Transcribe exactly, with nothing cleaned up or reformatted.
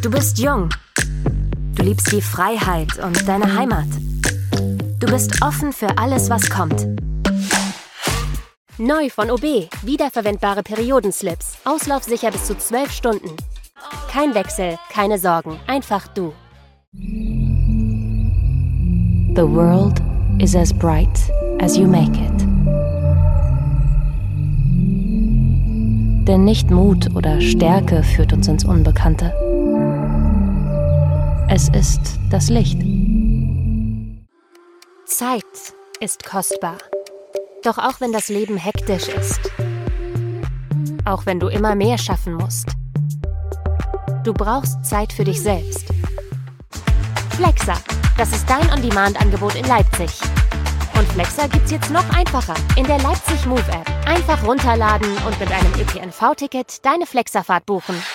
Du bist jung. Du liebst die Freiheit und deine Heimat. Du bist offen für alles, was kommt. Neu von O B. Wiederverwendbare Periodenslips. Auslaufsicher bis zu zwölf Stunden. Kein Wechsel, keine Sorgen. Einfach du. The world is as bright as you make it. Denn nicht Mut oder Stärke führt uns ins Unbekannte. Es ist das Licht. Zeit ist kostbar. Doch auch wenn das Leben hektisch ist. Auch wenn du immer mehr schaffen musst. Du brauchst Zeit für dich selbst. Flexa, das ist dein On-Demand-Angebot in Leipzig. Und Flexa gibt's jetzt noch einfacher in der Leipzig Move App. Einfach runterladen und mit einem Ö P N V-Ticket deine Flexa-Fahrt buchen.